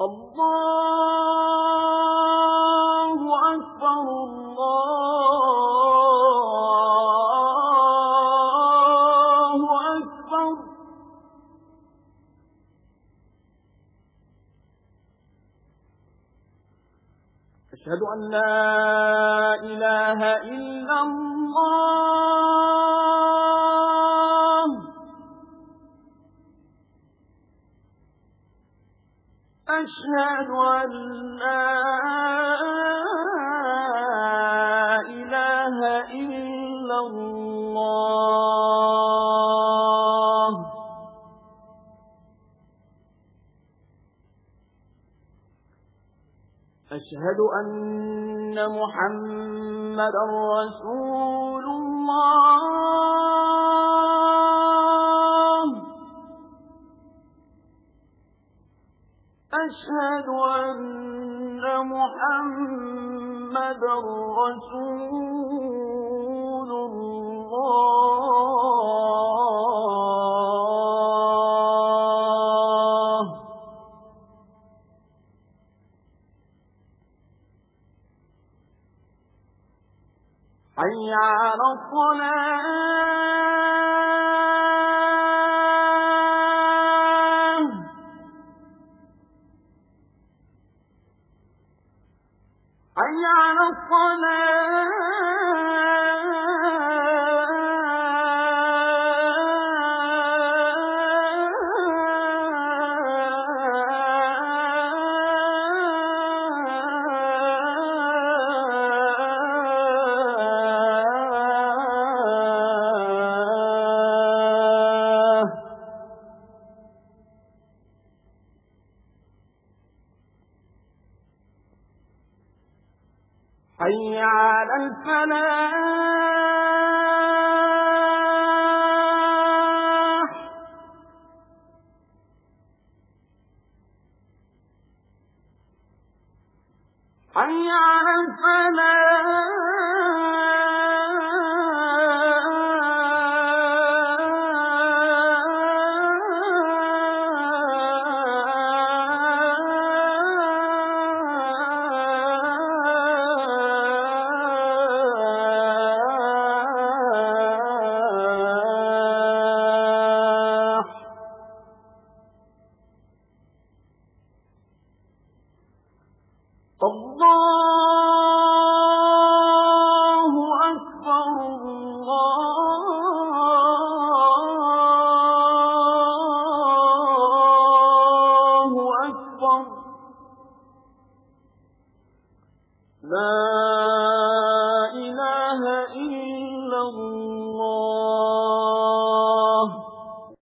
الله أكبر الله أكبر. أشهد أن لا إله إلا الله. أشهد أن لا إله إلا الله. أشهد أن محمدًا رسول الله. أشهد أن محمدًا رسول الله. حي على الصلاة. حي على حي على الفلاح. حي على الله أكبر الله أكبر. لا